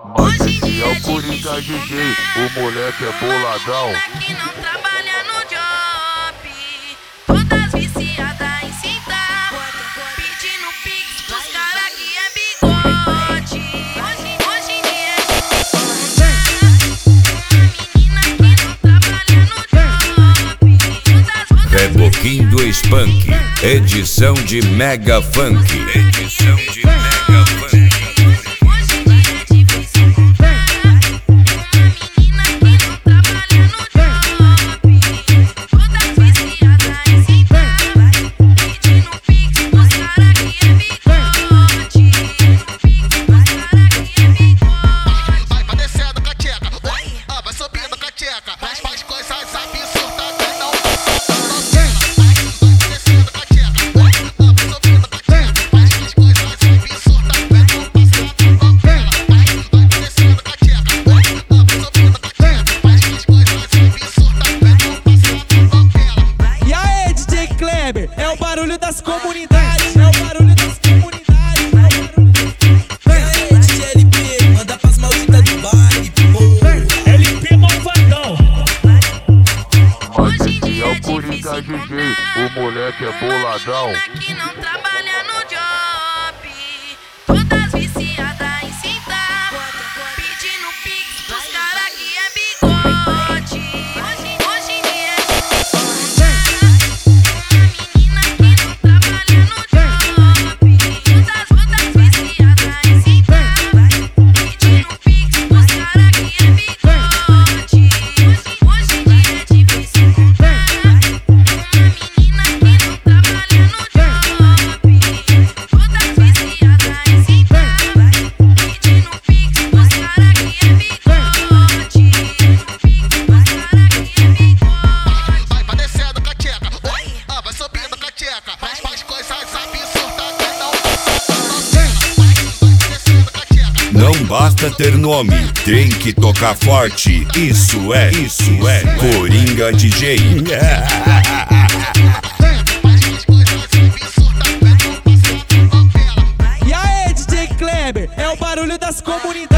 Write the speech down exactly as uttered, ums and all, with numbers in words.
Mas esse é o Coringa D J, o moleque é boladão. Que não trabalha no job, todas viciadas em cinta, pedindo pix pros cara que é bigode. Hoje, hoje em dia é menina que não trabalha no job. Reboquim do Spunk, edição de Mega Funk. Edição de Mega Funk. É o barulho das comunidades, é o barulho das comunidades. E aí, D J L P, manda pras malditas do baile, pô. L P malvadão. Mas esse é o Coringa D J, o moleque é boladão. Que não trabalha no job, todas viciadas em cinta, pedindo pix pros cara que é bigode. Hoje, hoje em dia Não basta ter nome, tem que tocar forte. Isso é, isso é Coringa D J. E aí, D J Kleber, é o barulho das comunidades.